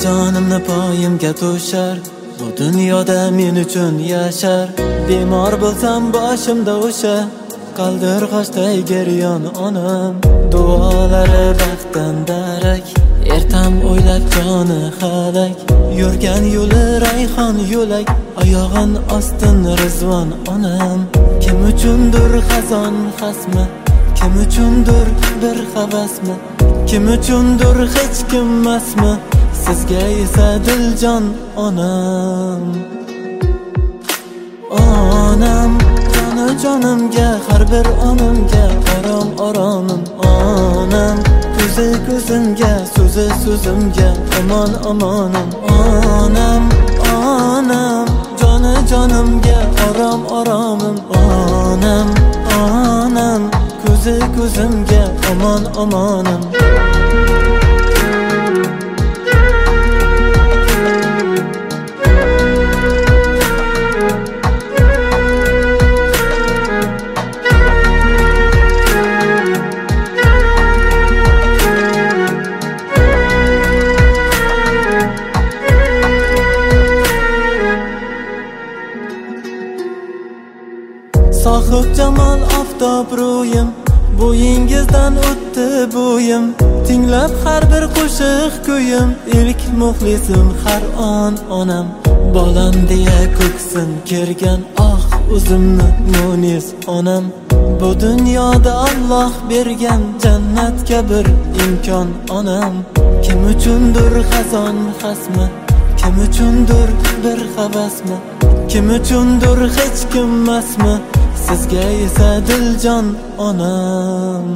jonimni poyimga to'shar, bu dunyoda men uchun yashar. Bemor bo'lsam boshimda o'sha qaldirg'ochday geryon onam. Duolari baxtdan darak, ertam o'ylab joni halak. Yurgan yo'li rayhon yo'lak, oyog'in ostin rizvon onam. Kim uchundir xazon xasmi, kim uchundir bir havasmi, kim uchundir hech kimmasmi, sizga esa diljon onam. Onam, joni jonimga, har bir onimga orom oromim onam. Ko'zi ko'zimga, so'zi so'zimga omon omonim onam. Onam, joni jonimga orom oromim onam. Onam, ko'zi ko'zimga omon omonim. Sohib jamol oftob ro'yim, bo'yingizdan o'tdi bo'yim. Tinglab har bir qo'shiq kuyim, ilk muxlisim har on onam. Bolam deya ko'ksin kergan, o'zimni munis onam. Bu dunyoda Alloh bergan jannatga bir imkon onam. Kim uchundir xazon xasmi, kim uchundir bir havasmi, kim uchundir hech kimmasmi, sizga esa diljon onam.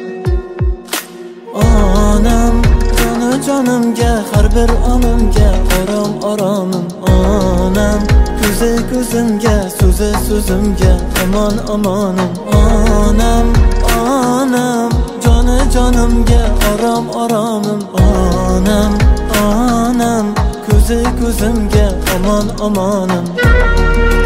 Onam, joni jonimga, har bir onimga orom oromim onam. Ko'zi ko'zimga, so'zi so'zimga omon omonim onam. Onam, joni jonimga orom oromim onam. Onam, ko'zi ko'zimga omon omonim.